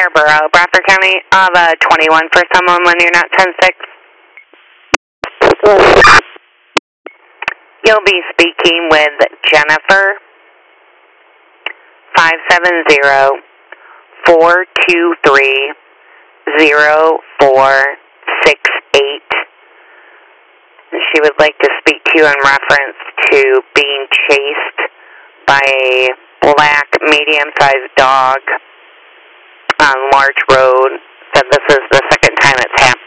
Scarborough, Bradford County. I'll have 21 for someone when you're not 10-6. You'll be speaking with Jennifer. 570-423-0468. She would like to speak to you in reference to being chased by a black medium-sized dog on Larch Road. Said this is the second time it's happened.